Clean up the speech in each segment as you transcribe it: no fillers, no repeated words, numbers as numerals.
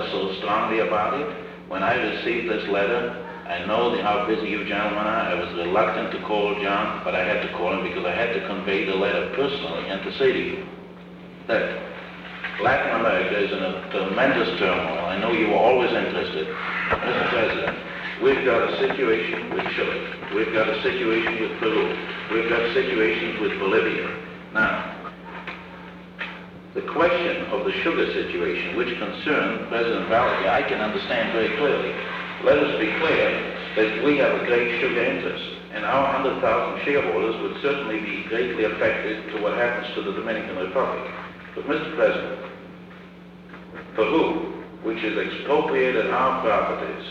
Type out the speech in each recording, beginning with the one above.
felt so strongly about it. When I received this letter, I know how busy you gentlemen are. I was reluctant to call John, but I had to call him because I had to convey the letter personally and to say to you that Latin America is in a tremendous turmoil. I know you were always interested. Mr. President, we've got a situation with Chile. We've got a situation with Peru. We've got situations with Bolivia. Now, the question of the sugar situation, which concerned President Valdez, I can understand very clearly. Let us be clear that we have a great sugar interest, and our 100,000 shareholders would certainly be greatly affected to what happens to the Dominican Republic. But Mr. President, Peru, which has expropriated our properties,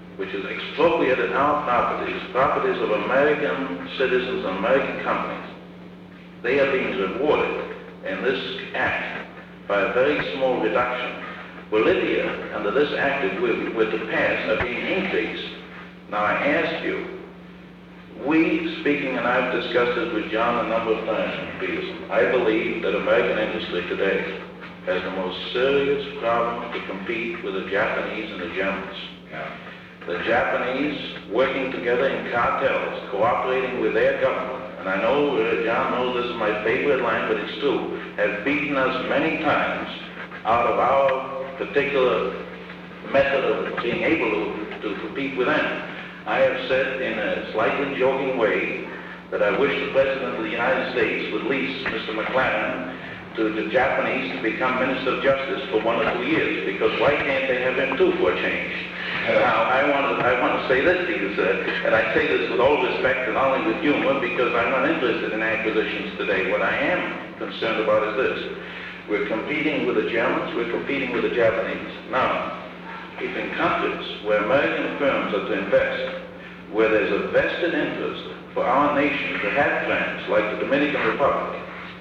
properties of American citizens and American companies, they are being rewarded in this act by a very small reduction. Bolivia, under this act that we're to pass, are being increased. Now I ask you, speaking, and I've discussed this with John a number of times in Peterson, I believe that American industry today has the most serious problem to compete with the Japanese and the Germans. Yeah. The Japanese working together in cartels, cooperating with their government, and I know John knows this is my favorite line, but it's true, have beaten us many times out of our particular method of being able to compete with them. I have said in a slightly joking way that I wish the President of the United States would lease Mr. McLaren to the Japanese to become Minister of Justice for 1 or 2 years, because why can't they have him too for a change? Now, I want to say this to you, sir, and I say this with all respect and only with humor, because I'm not interested in acquisitions today. What I am concerned about is this. We're competing with the Germans, we're competing with the Japanese. Now, if in countries where American firms are to invest, where there's a vested interest for our nation to have friends like the Dominican Republic,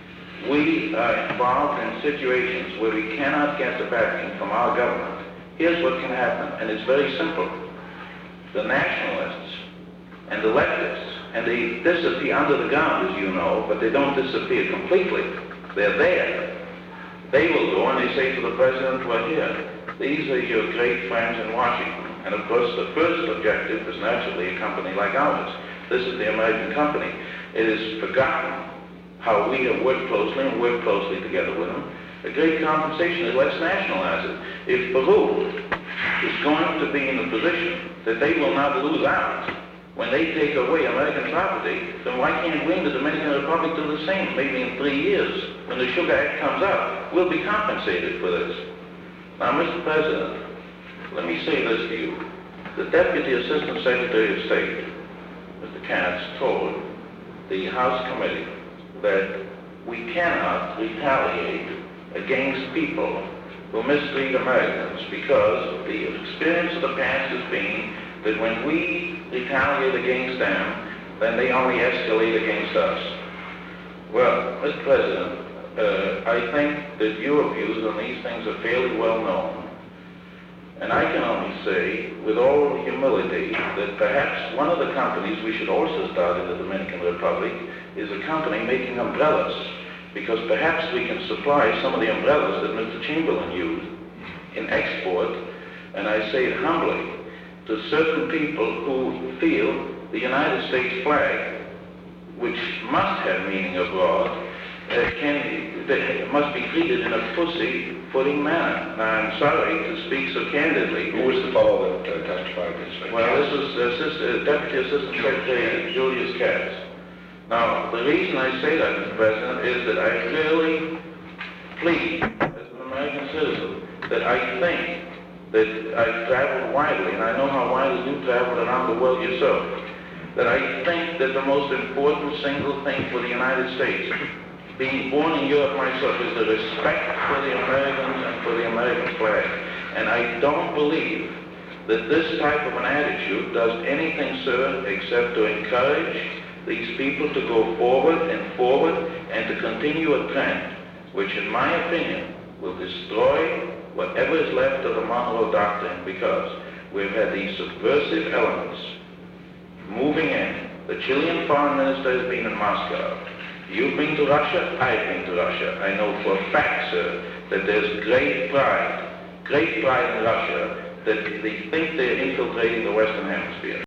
we are involved in situations where we cannot get the backing from our government. Here's what can happen, and it's very simple. The nationalists and the leftists, and they disappear under the ground, as you know, but they don't disappear completely. They're there. They will go and they say to the President, well, here, these are your great friends in Washington. And of course, the first objective is naturally a company like ours. This is the American company. It is forgotten how we have worked closely and worked closely together with them. A great compensation is let's nationalize it. If Peru is going to be in a position that they will not lose out when they take away American property, then why can't we in the Dominican Republic do the same? Maybe in 3 years, when the Sugar Act comes out, we'll be compensated for this. Now, Mr. President, let me say this to you. The Deputy Assistant Secretary of State, Mr. Katz, told the House Committee that we cannot retaliate against people who mistreat Americans, because the experience of the past has been that when we retaliate against them, then they only escalate against us. Well, Mr. President, I think that your views on these things are fairly well known. And I can only say, with all humility, that perhaps one of the companies we should also start in the Dominican Republic is a company making umbrellas, because perhaps we can supply some of the umbrellas that Mr. Chamberlain used in export, and I say it humbly, to certain people who feel the United States flag, which must have meaning abroad, must be treated in a pussy-footing manner. Now, I'm sorry to speak so candidly. Who was the fellow that testified this? Well, this was Deputy Assistant Secretary Julius Katz. Now, the reason I say that, Mr. President, is that I really plead, as an American citizen, that I think that I've traveled widely, and I know how widely you've traveled around the world yourself, that I think that the most important single thing for the United States, being born in Europe myself, is the respect for the Americans and for the American flag. And I don't believe that this type of an attitude does anything, sir, except to encourage these people to go forward and to continue a trend which, in my opinion, will destroy whatever is left of the Monroe Doctrine, because we've had these subversive elements moving in. The Chilean foreign minister has been in Moscow. You've been to Russia, I've been to Russia. I know for a fact, sir, that there's great pride great pride in Russia that they think they're infiltrating the Western Hemisphere.